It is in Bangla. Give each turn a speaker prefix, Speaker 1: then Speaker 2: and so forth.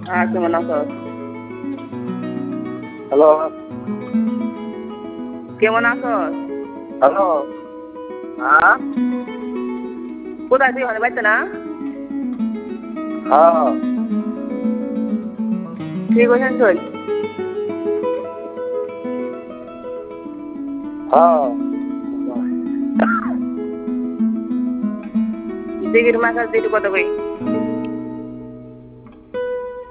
Speaker 1: কেমন আছো?
Speaker 2: হ্যালো
Speaker 1: কেমন আছো?
Speaker 2: হ্যালো হ্যাঁ
Speaker 1: কোথায় তুই? ওখানে বাড়িতে না?
Speaker 2: হ্যাঁ
Speaker 1: ঠিক আছেন চল।
Speaker 2: হ্যাঁ
Speaker 1: দিঘির মাছ আর দিদি কত কই?